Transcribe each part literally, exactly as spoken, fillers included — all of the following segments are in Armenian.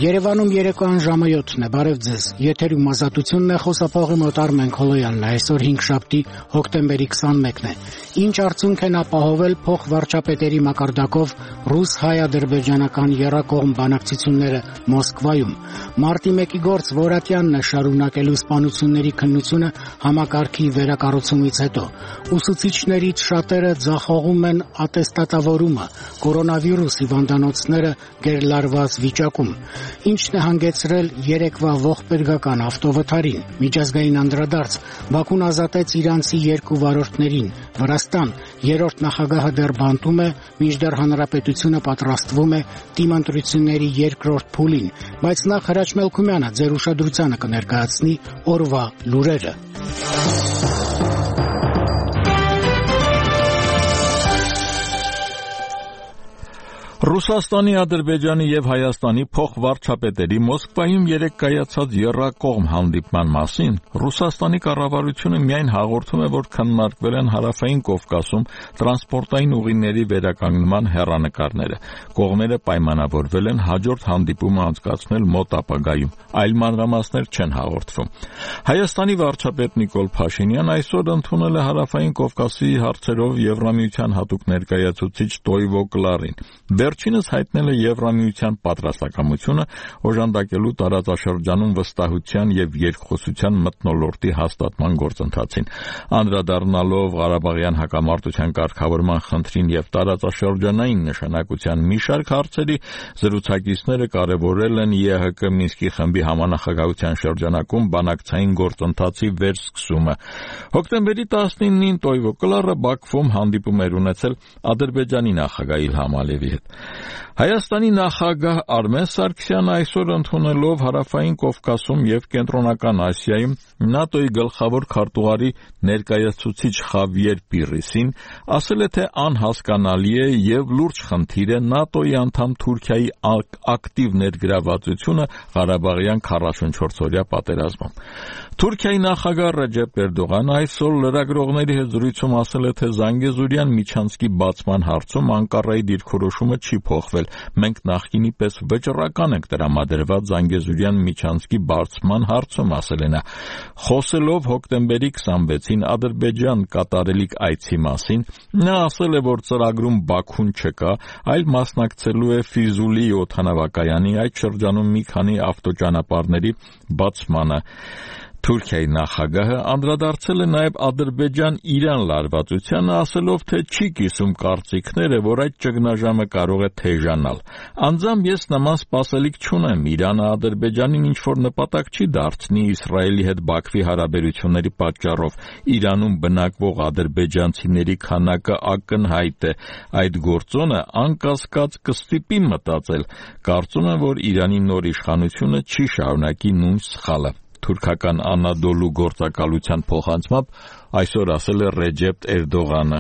Երևանում երեկոյան ժամը յոթն է, բարև ձեզ, եթերում ազատությունն է, խոսափողի մոտ Արմեն Քոլոյանն է, այսօր հինգշաբթի հոկտեմբերի քսանմեկն է։ Ինչ արդյունք են ապահովել փոխվարչապետերի մակարդակով ռուս-հայ-ադրբեջանական եռակողմ բանակցությունները Մոսկվայում։ Մարտի մեկի գործ Որակյանն է շարունակելու սպանությունների քննությունը համակարգի վերակառուցումից հետո։ Ուսուցիչներից շատերը ձախողում են ատեստատավորումը, կորոնավիրուս հիվանդանոցները գերլարված վիճակում։ Ինչն է հանգեցրել երեկվա ողբերգական ավտովթարին։ Միջազգային անդրադարձ Բաքուն ազատեց իրանցի երկու վարորդներին։ Վրաստան երրորդ նախագահը դեռ բանտում է, մինչդեռ հանրապետությունը պատրաստվում է դիմընտրությունների երկրորդ փուլին, բայց նախ Հրաչ Մելքումյանը ձեր ուշադրությանը կներկայացնի օրվա լուրերը։ Ռուսաստանի, Ադրբեջանի և Հայաստանի փոխվարչապետերի Մոսկվայում երեկ կայացած եռակողմ հանդիպման մասին Ռուսաստանի կառավարությունը միայն հաղորդում է, որ քննարկվել են Հարավային Կովկասում տրանսպորտային ուղիների վերականգնման հեռանկարները։ Կողմերը պայմանավորվել են հաջորդ հանդիպումը անցկացնել մոտ ապագայում, այլ մանրամասներ չեն հաղորդվում։ Հայաստանի վարչապետ Նիկոլ Փաշինյանը այսօր ընդունել է Հարավային Կովկասի հարցերով Եվրամիության հատուկ ներկայացուցիչ Տոյվո Կլարին։ Վերջինս հայտնել է Եվրամիության պատրաստակամությունը օժանդակելու տարածաշրջանում վստահության և երկխոսության մթնոլորտի հաստատման գործընթացին։ Անդրադառնալով Ղարաբաղյան հակամարտության կարգավորման խնդրին և տարածաշրջանային նշանակության մի շարք հարցերի, զրուցակիցները կարևորել են ԵՀԿ Մինսկի խմբի համանախագահության շրջանակում բանակցային գործընթացի վերսկսումը։ Հոկտեմբերի տասնինին Տոյվո Կլարը Բաքվում հանդիպում էր ունեցել Ադրբեջանի նախագահ Իլհամ Ալիևի հետ։ Հայաստանի նախագահ Արմեն Սարգսյանը այսօր ընդունելով Հարավային Կովկասում և Կենտրոնական Ասիայում ՆԱՏՕ-ի գլխավոր քարտուղարի ներկայացուցիչ Խավիեր Պիրիսին ասել է, թե անհասկանալի է և լուրջ խնդիր է ՆԱՏՕ-ի անդամ Թուրքիայի ակտիվ ներգրավվածությունը Ղարաբաղյան քառասունչորսօրյա պատերազմում։ Թուրքիայի նախագահ Ռեջեփ Էրդողանը այսօր լրագրողների հետ զրույցում ասել է, թե Զանգեզուրյան միջանցքի բացման հարցում Անկարայի դիրքորոշումը չի փոխվել։ Մենք նախկինի պես վճռական ենք տրամադրված Զանգեզուրյան միջանցքի բացման հարցում, ասել է նա։ Խոսելով հոկտեմբերի քսանվեցին Ադրբեջան կատարելիք այցի մասին, նա ասել է, որ ծրագրում Բաքուն չկա, այլ մասնակցելու է Ֆիզուլի օդանավակայանի այդ շրջանում մի քանի ավտոճանապարհների բացմանը։ Թուրքիայի նախագահը անդրադարձել է նաև Ադրբեջան-Իրան լարվածությանը, ասելով, թե չի կիսում կարծիքները, որ այդ ճգնաժամը կարող է թեժանալ։ Անձամբ ես նման սպասելիք չունեմ։ Իրանը Ադրբեջանին ինչ-որ նպատակ չի դարձնի Իսրայելի հետ Բաքվի հարաբերությունների պատճառով։ Իրանում բնակվող ադրբեջանցիների քանակը ակնհայտ է։ Այդ գործոնը անկասկած կստիպի մտածել։ Կարծում եմ, որ Իրանի նոր իշխանությունը չի շարունակի նույն սխալը։ Թուրքական Անադոլու գործակալության փոխանցմամբ այսօր ասել է Ռեջեփ Էրդողանը։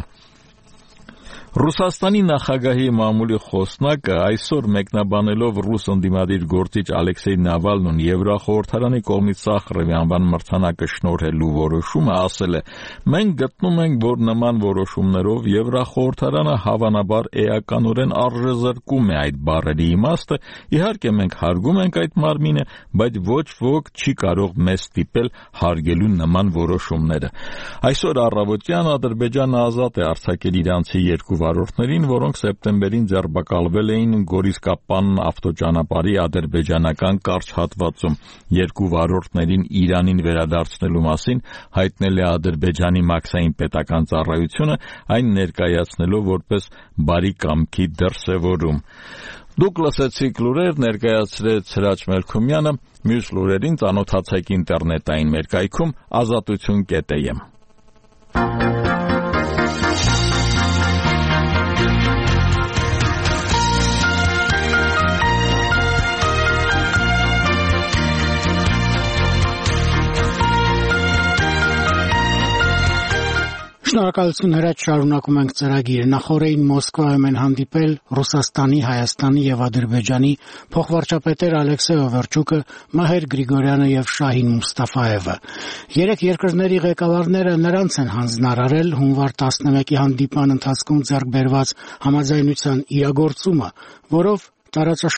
Ռուսաստանի նախագահի մամուլի խոսնակը այսօր մեկնաբանելով ռուս ընդդիմադիր գործիչ Ալեքսեյ Նավալնուն Եվրախորհրդարանի կողմից Սախարովի անվան մրցանակը շնորհելու որոշումը ասել է. «Մենք գտնում ենք, որ նման որոշումներով Եվրախորհրդարանը հավանաբար էականորեն արժեզրկում է այդ բառերի իմաստը։ Իհարկե մենք հարգում ենք այդ մարմինը, բայց ոչ ոք չի կարող մեզ ստիպել հարգելու նման որոշումները»։ Այսօր առավոտյան Ադրբեջանը ազատ է արձակել իրանցի երկու վարորդներին, որոնք սեպտեմբերին ձերբակալվել էին Գորիսկապան ավտոճանապարհի ադրբեջանական կարճ հատվածում։ Երկու վարորդներին Իրանին վերադարձնելու մասին հայտնել է Ադրբեջանի մաքսային պետական ծառայությունը, այն ներկայացնելով որպես բարի կամքի դրսևորում։ Դուք լսեցիք լուրեր, ներկայացրեց Հրաչ Մելքումյանը, մյուս լուրերին ծանոթացեք ինտերնետային մեր կայքում ազատություն կետ է եմ։ Շնորհակալություն Հրաչ, շարունակում ենք ծրագիրը։ Նախորդին Մոսկվայում են հանդիպել Ռուսաստանի, Հայաստանի եւ Ադրբեջանի փոխվարչապետեր Ալեքսեյ Օվերչուկը, Մահեր Գրիգորյանը եւ Շահին Մուստաֆաևը։ Երեք երկրների ղեկավարները նրանց են հանձնարարել հունվար տասնմեկի հանդիպման ընթացքում ձեռք բերված համաձայնության իրագործումը, որով տարածաշրջանային